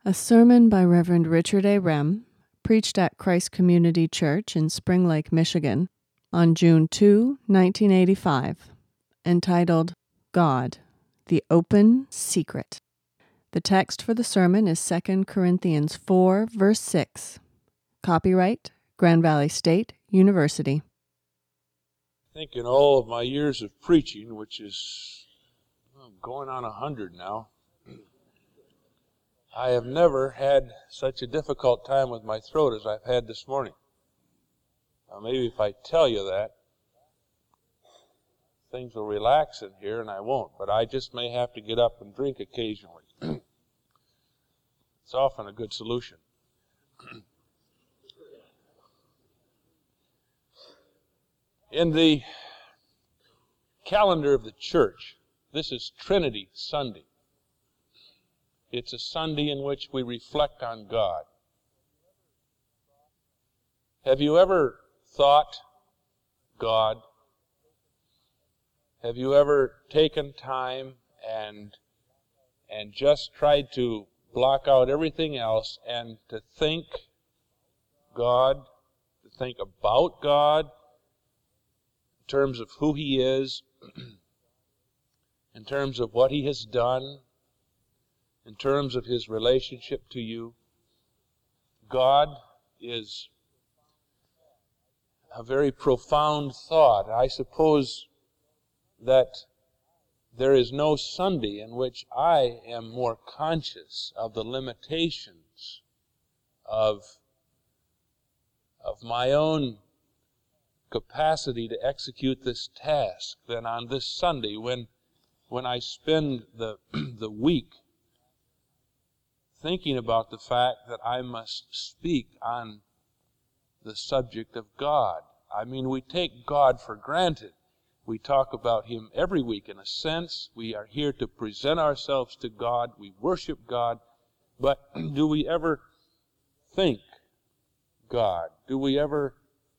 A sermon by Reverend Richard A. Rem, preached at Christ Community Church in Spring Lake, Michigan, on June 2, 1985, entitled, God, the Open Secret. The text for the sermon is 2 Corinthians 4, verse 6. Copyright, Grand Valley State University. I think in all of my years of preaching, which is going on 100 now, I have never had such a difficult time with my throat as I've had this morning. Now maybe if I tell you that, things will relax in here and I won't, but I just may have to get up and drink occasionally. It's often a good solution. In the calendar of the church, this is Trinity Sunday. It's a Sunday in which we reflect on God. Have you ever thought God? Have you ever taken time and just tried to block out everything else and to think God, to think about God in terms of who He is, in terms of what He has done, in terms of His relationship to you? God is a very profound thought. I suppose that there is no Sunday in which I am more conscious of the limitations of my own capacity to execute this task than on this Sunday when I spend the week thinking about the fact that I must speak on the subject of God. I mean, we take God for granted. We talk about Him every week in a sense. We are here to present ourselves to God. We worship God. But do we ever think God? Do we ever,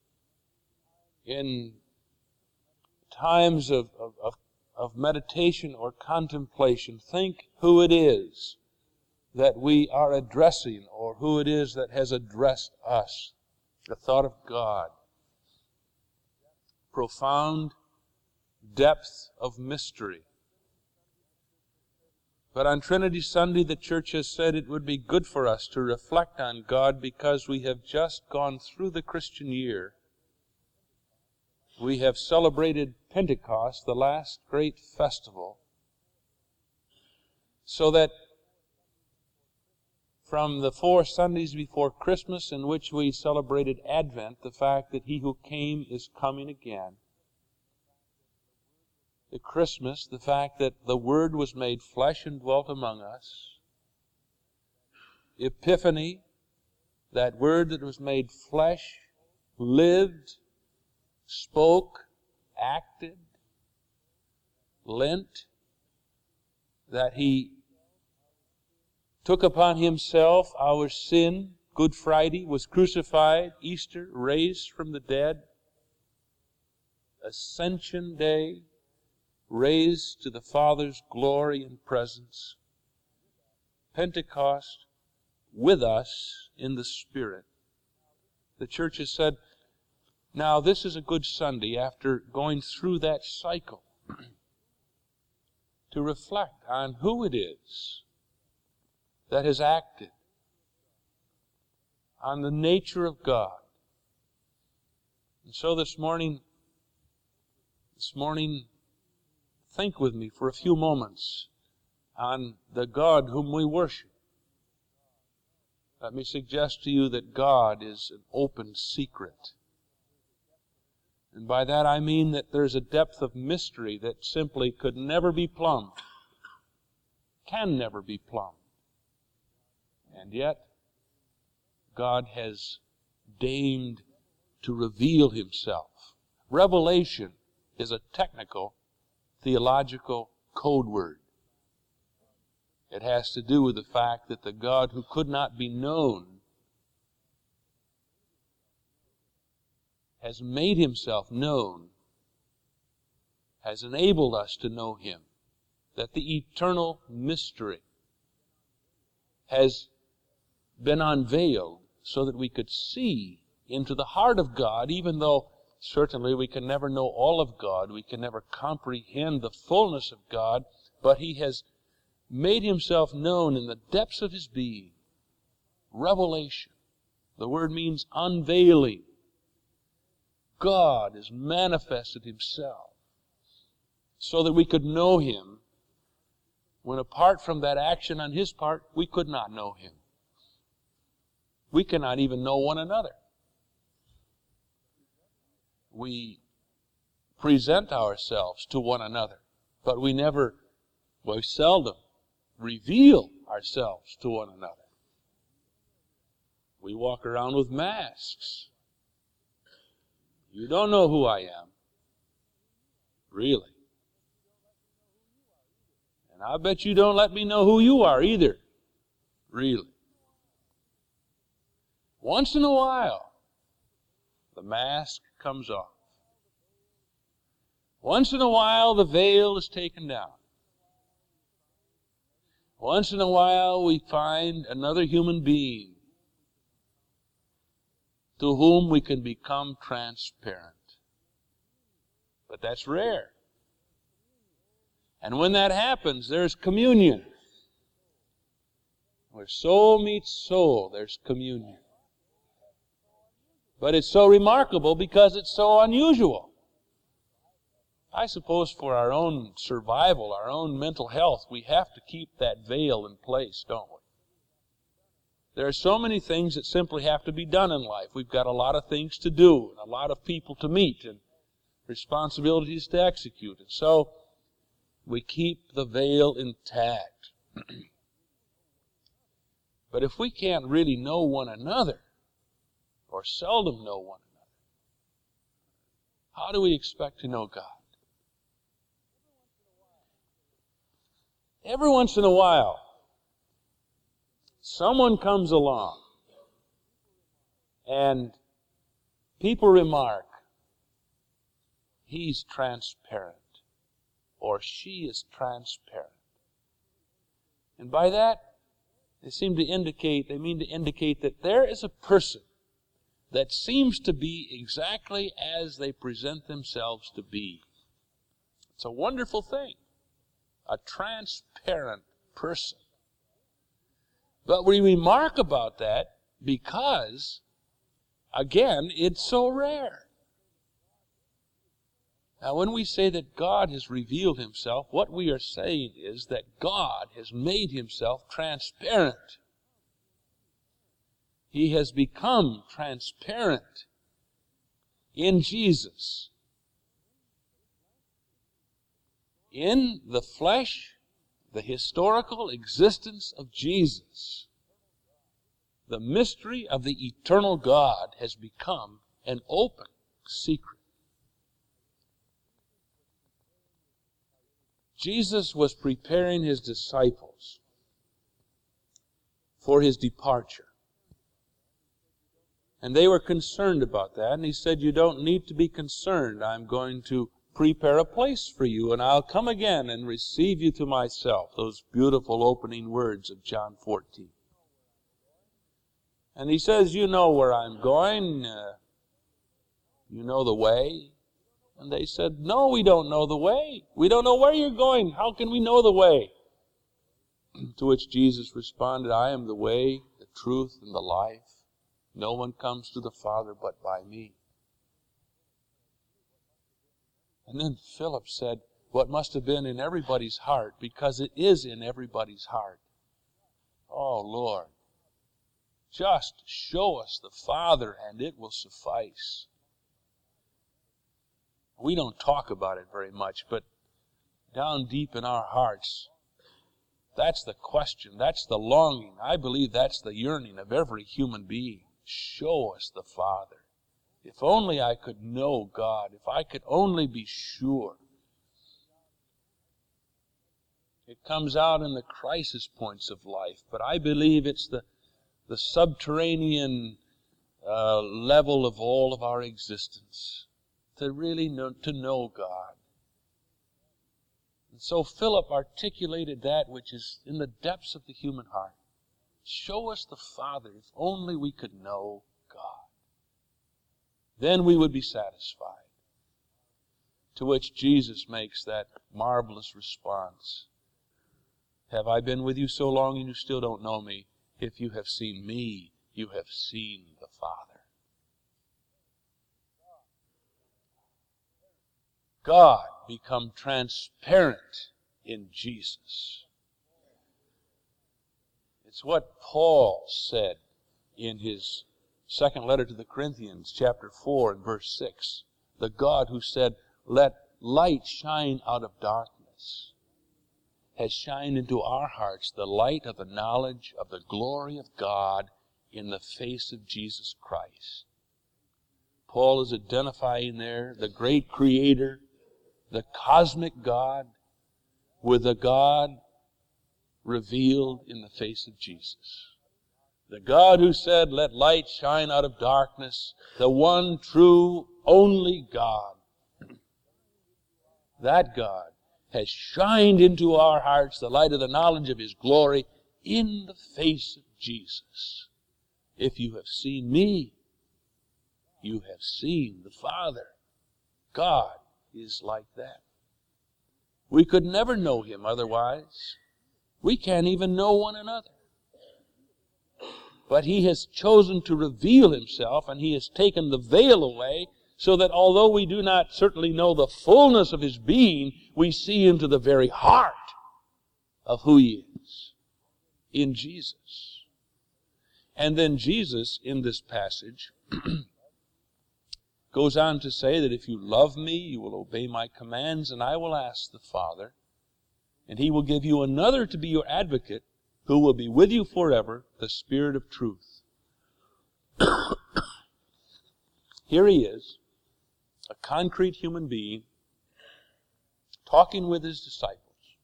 in times of meditation or contemplation, think who it is that we are addressing or who it is that has addressed us? The thought of God. Profound depth of mystery. But on Trinity Sunday, the church has said it would be good for us to reflect on God because we have just gone through the Christian year. We have celebrated Pentecost, the last great festival, so that from the 4 Sundays before Christmas, in which we celebrated Advent, the fact that He who came is coming again. The Christmas, the fact that the Word was made flesh and dwelt among us. Epiphany, that Word that was made flesh, lived, spoke, acted. Lent, that He took upon Himself our sin. Good Friday, was crucified. Easter, raised from the dead. Ascension Day, raised to the Father's glory and presence. Pentecost, with us in the Spirit. The church has said, now this is a good Sunday after going through that cycle to reflect on who it is that has acted, on the nature of God. And so this morning, think with me for a few moments on the God whom we worship. Let me suggest to you that God is an open secret. And by that I mean that there's a depth of mystery that simply could never be plumbed, can never be plumbed. And yet, God has deigned to reveal Himself. Revelation is a technical, theological code word. It has to do with the fact that the God who could not be known has made Himself known, has enabled us to know Him, that the eternal mystery has been unveiled so that we could see into the heart of God, even though certainly we can never know all of God. We can never comprehend the fullness of God, but He has made Himself known in the depths of His being. Revelation. The word means unveiling. God has manifested Himself so that we could know Him when apart from that action on His part, we could not know Him. We cannot even know one another. We present ourselves to one another, but we seldom reveal ourselves to one another. We walk around with masks. You don't know who I am. Really. And I bet you don't let me know who you are either. Really. Once in a while, the mask comes off. Once in a while, the veil is taken down. Once in a while, we find another human being to whom we can become transparent. But that's rare. And when that happens, there's communion. Where soul meets soul, there's communion. But it's so remarkable because it's so unusual. I suppose for our own survival, our own mental health, we have to keep that veil in place, don't we? There are so many things that simply have to be done in life. We've got a lot of things to do, and a lot of people to meet, and responsibilities to execute. And so we keep the veil intact. But if we can't really know one another, or seldom know one another, how do we expect to know God? Every once in a while, someone comes along and people remark, he's transparent, or she is transparent. And by that, they mean to indicate that there is a person that seems to be exactly as they present themselves to be. It's a wonderful thing. A transparent person. But we remark about that because, again, it's so rare. Now, when we say that God has revealed Himself, what we are saying is that God has made Himself transparent. He has become transparent in Jesus. In the flesh, the historical existence of Jesus, the mystery of the eternal God has become an open secret. Jesus was preparing His disciples for His departure. And they were concerned about that. And He said, you don't need to be concerned. I'm going to prepare a place for you, and I'll come again and receive you to myself. Those beautiful opening words of John 14. And He says, you know where I'm going. You know the way. And they said, no, we don't know the way. We don't know where you're going. How can we know the way? To which Jesus responded, I am the way, the truth, and the life. No one comes to the Father but by me. And then Philip said, what must have been in everybody's heart, because it is in everybody's heart. Oh, Lord, just show us the Father and it will suffice. We don't talk about it very much, but down deep in our hearts, that's the question, that's the longing. I believe that's the yearning of every human being. Show us the Father. If only I could know God, if I could only be sure. It comes out in the crisis points of life, but I believe it's the subterranean level of all of our existence, to really know God. And so Philip articulated that which is in the depths of the human heart. Show us the Father. If only we could know God. Then we would be satisfied. To which Jesus makes that marvelous response. Have I been with you so long and you still don't know me? If you have seen me, you have seen the Father. God become transparent in Jesus. It's what Paul said in his second letter to the Corinthians, chapter 4 and verse 6. The God who said, let light shine out of darkness, has shined into our hearts the light of the knowledge of the glory of God in the face of Jesus Christ. Paul is identifying there the great Creator, the cosmic God, with the God revealed in the face of Jesus. The God who said, let light shine out of darkness, the one true, only God. That God has shined into our hearts the light of the knowledge of His glory in the face of Jesus. If you have seen me, you have seen the Father. God is like that. We could never know Him otherwise. We can't even know one another. But He has chosen to reveal Himself, and He has taken the veil away, so that although we do not certainly know the fullness of His being, we see into the very heart of who He is in Jesus. And then Jesus, in this passage, goes on to say that if you love me, you will obey my commands, and I will ask the Father, and He will give you another to be your advocate, who will be with you forever, the Spirit of truth. Here He is, a concrete human being, talking with His disciples.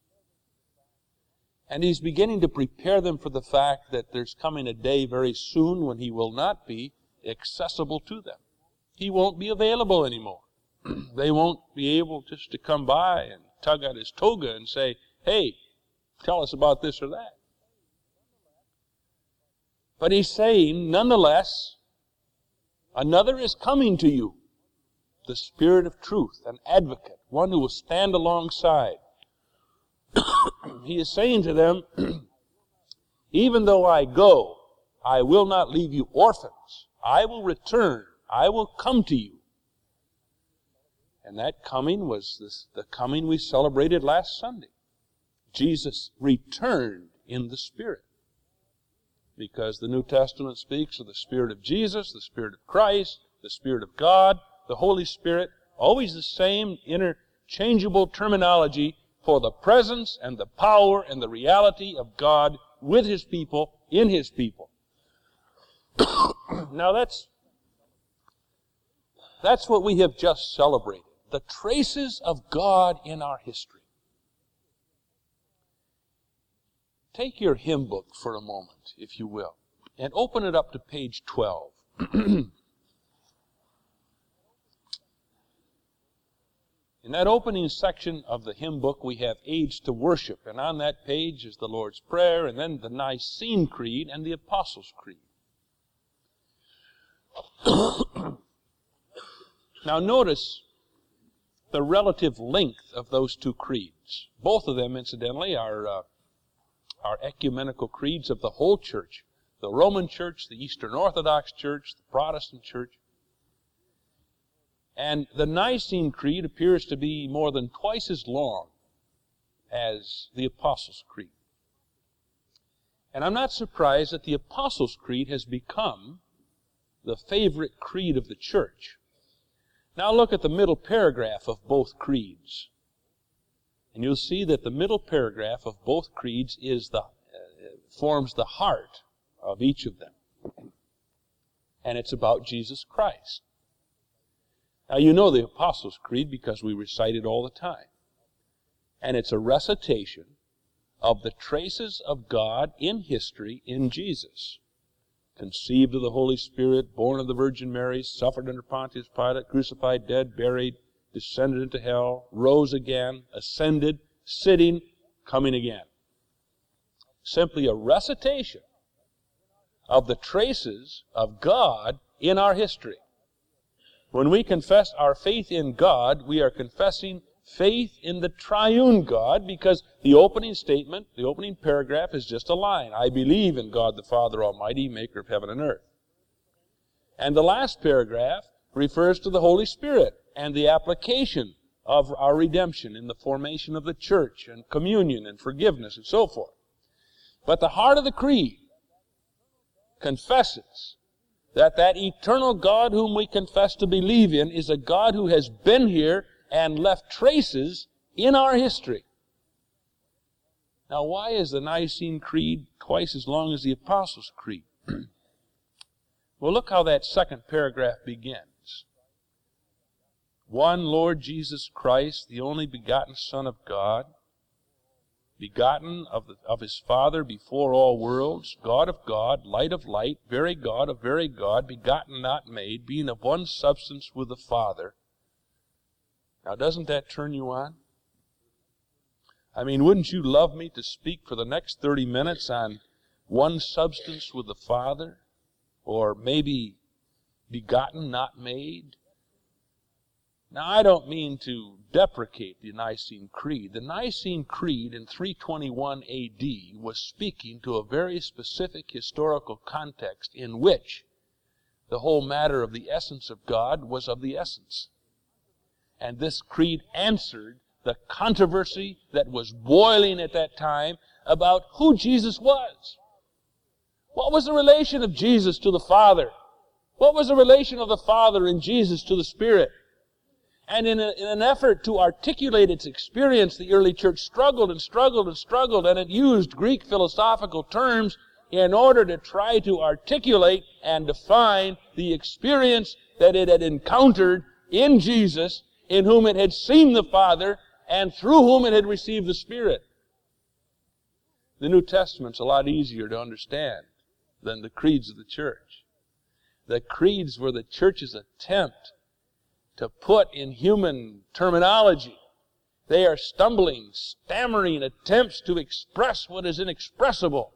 And He's beginning to prepare them for the fact that there's coming a day very soon when He will not be accessible to them. He won't be available anymore. They won't be able just to come by and tug at His toga and say, hey, tell us about this or that. But He's saying, nonetheless, another is coming to you, the Spirit of truth, an advocate, one who will stand alongside. He is saying to them, even though I go, I will not leave you orphans. I will return. I will come to you. And that coming was the coming we celebrated last Sunday. Jesus returned in the Spirit. Because the New Testament speaks of the Spirit of Jesus, the Spirit of Christ, the Spirit of God, the Holy Spirit, always the same interchangeable terminology for the presence and the power and the reality of God with His people, in His people. Now that's what we have just celebrated. The traces of God in our history. Take your hymn book for a moment, if you will, and open it up to page 12. In that opening section of the hymn book, we have Aids to Worship, and on that page is the Lord's Prayer, and then the Nicene Creed and the Apostles' Creed. Now notice the relative length of those two creeds. Both of them, incidentally, are ecumenical creeds of the whole church. The Roman Church, the Eastern Orthodox Church, the Protestant Church. And the Nicene Creed appears to be more than twice as long as the Apostles' Creed. And I'm not surprised that the Apostles' Creed has become the favorite creed of the church. Now look at the middle paragraph of both creeds. And you'll see that the middle paragraph of both creeds forms the heart of each of them. And it's about Jesus Christ. Now you know the Apostles' Creed because we recite it all the time. And it's a recitation of the traces of God in history in Jesus. Conceived of the Holy Spirit, born of the Virgin Mary, suffered under Pontius Pilate, crucified, dead, buried, descended into hell, rose again, ascended, sitting, coming again. Simply a recitation of the traces of God in our history. When we confess our faith in God, we are confessing faith in the triune God, because the opening statement, the opening paragraph is just a line. I believe in God the Father Almighty, maker of heaven and earth. And the last paragraph refers to the Holy Spirit and the application of our redemption in the formation of the church and communion and forgiveness and so forth. But the heart of the creed confesses that eternal God whom we confess to believe in is a God who has been here and left traces in our history. Now, why is the Nicene Creed twice as long as the Apostles' Creed? Well, look how that second paragraph begins. One Lord Jesus Christ, the only begotten Son of God, begotten of His Father before all worlds, God of God, light of light, very God of very God, begotten not made, being of one substance with the Father. Now, doesn't that turn you on? I mean, wouldn't you love me to speak for the next 30 minutes on one substance with the Father? Or maybe begotten, not made? Now, I don't mean to deprecate the Nicene Creed. The Nicene Creed in 321 A.D. was speaking to a very specific historical context in which the whole matter of the essence of God was of the essence. And this creed answered the controversy that was boiling at that time about who Jesus was. What was the relation of Jesus to the Father? What was the relation of the Father and Jesus to the Spirit? And in an effort to articulate its experience, the early church struggled and struggled and struggled, and it used Greek philosophical terms in order to try to articulate and define the experience that it had encountered in Jesus, in whom it had seen the Father, and through whom it had received the Spirit. The New Testament's a lot easier to understand than the creeds of the church. The creeds were the church's attempt to put in human terminology. They are stumbling, stammering attempts to express what is inexpressible.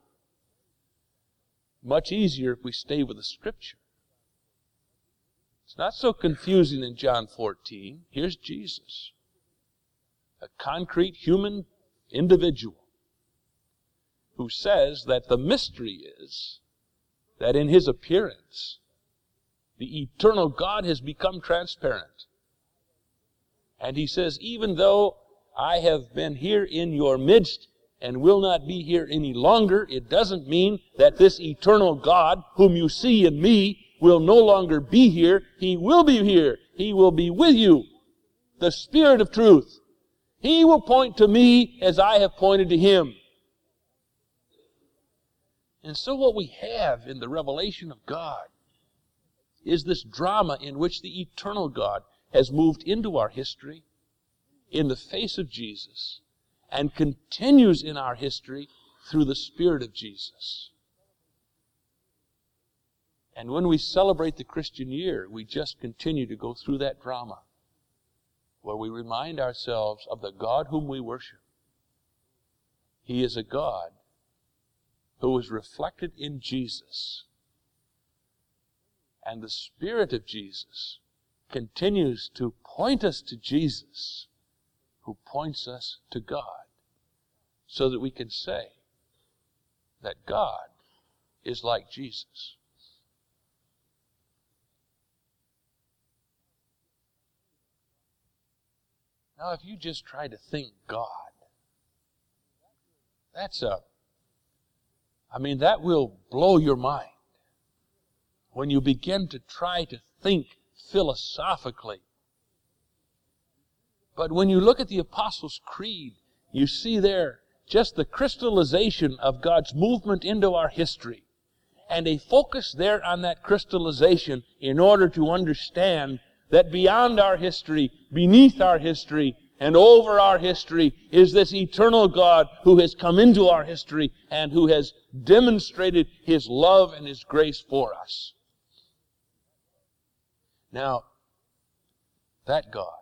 Much easier if we stay with the Scripture. It's not so confusing in John 14. Here's Jesus, a concrete human individual, who says that the mystery is that in His appearance, the eternal God has become transparent. And He says, even though I have been here in your midst and will not be here any longer, it doesn't mean that this eternal God, whom you see in me, will no longer be here. He will be here. He will be with you. The Spirit of truth. He will point to me as I have pointed to Him. And so what we have in the revelation of God is this drama in which the eternal God has moved into our history in the face of Jesus and continues in our history through the Spirit of Jesus. And when we celebrate the Christian year, we just continue to go through that drama where we remind ourselves of the God whom we worship. He is a God who is reflected in Jesus. And the Spirit of Jesus continues to point us to Jesus, who points us to God, so that we can say that God is like Jesus. Now, if you just try to think God, that will blow your mind. When you begin to try to think philosophically. But when you look at the Apostles' Creed, you see there just the crystallization of God's movement into our history, and a focus there on that crystallization in order to understand that beyond our history, beneath our history, and over our history is this eternal God who has come into our history and who has demonstrated His love and His grace for us. Now, that God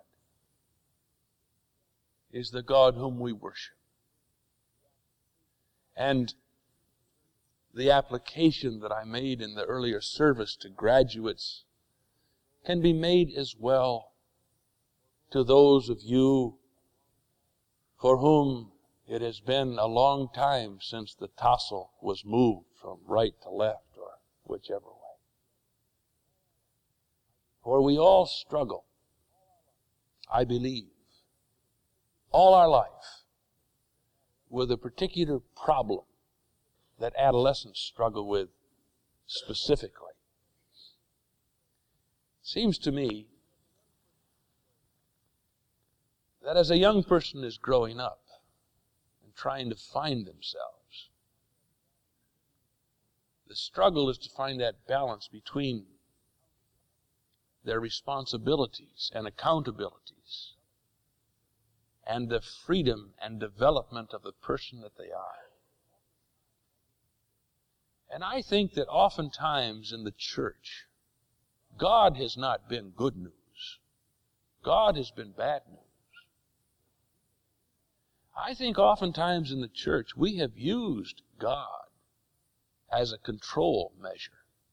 is the God whom we worship. And the application that I made in the earlier service to graduates can be made as well to those of you for whom it has been a long time since the tassel was moved from right to left or whichever way. For we all struggle, I believe, all our life with a particular problem that adolescents struggle with specifically. It seems to me that as a young person is growing up and trying to find themselves, the struggle is to find that balance between their responsibilities and accountabilities and the freedom and development of the person that they are. And I think that oftentimes in the church, God has not been good news. God has been bad news. I think oftentimes in the church we have used God as a control measure.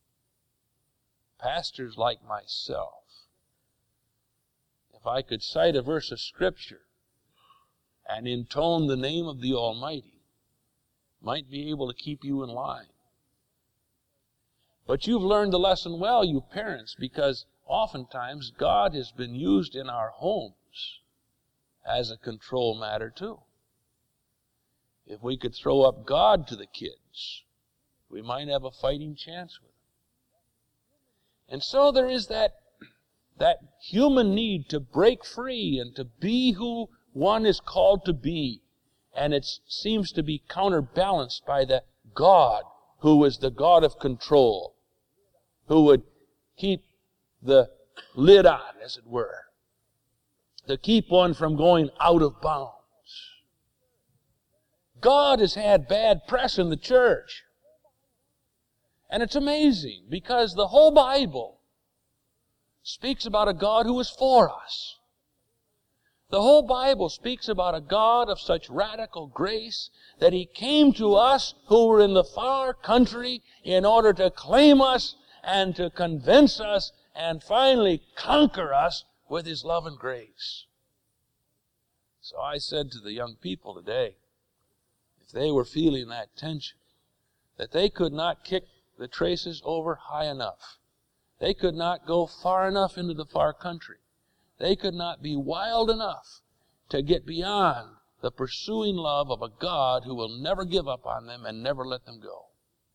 Pastors like myself, if I could cite a verse of Scripture and intone the name of the Almighty, might be able to keep you in line. But you've learned the lesson well, you parents, because oftentimes God has been used in our homes as a control matter too. If we could throw up God to the kids, we might have a fighting chance with them. And so there is that human need to break free and to be who one is called to be. And it seems to be counterbalanced by the God who is the God of control, who would keep the lid on, as it were, to keep one from going out of bounds. God has had bad press in the church. And it's amazing because the whole Bible speaks about a God who is for us. The whole Bible speaks about a God of such radical grace that He came to us who were in the far country in order to claim us and to convince us and finally conquer us with His love and grace. So I said to the young people today, if they were feeling that tension, that they could not kick the traces over high enough. They could not go far enough into the far country. They could not be wild enough to get beyond the pursuing love of a God who will never give up on them and never let them go.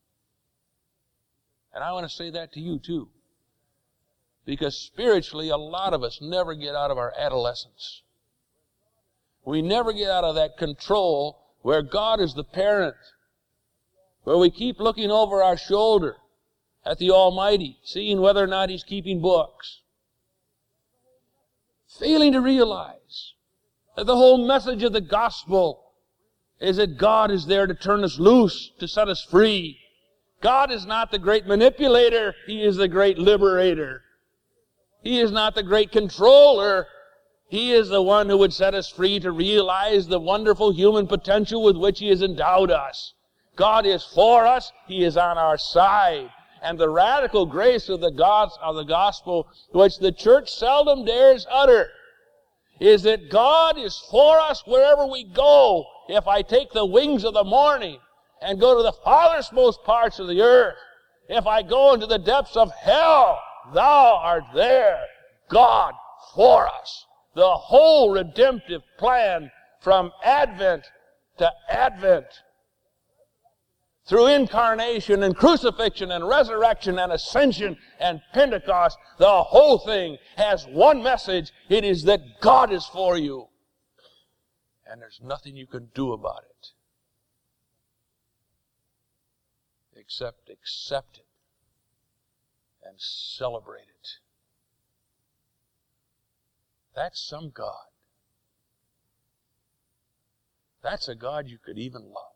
And I want to say that to you too. Because spiritually, a lot of us never get out of our adolescence. We never get out of that control where God is the parent, where we keep looking over our shoulder at the Almighty, seeing whether or not He's keeping books. Failing to realize that the whole message of the gospel is that God is there to turn us loose, to set us free. God is not the great manipulator. He is the great liberator. He is not the great controller. He is the one who would set us free to realize the wonderful human potential with which He has endowed us. God is for us. He is on our side. And the radical grace of the gospel, which the church seldom dares utter, is that God is for us wherever we go. If I take the wings of the morning and go to the farthest parts of the earth, if I go into the depths of hell, Thou art there. God for us. The whole redemptive plan from Advent to Advent, through incarnation and crucifixion and resurrection and ascension and Pentecost, the whole thing has one message. It is that God is for you. And there's nothing you can do about it except accept it and celebrate it. That's some God. That's a God you could even love.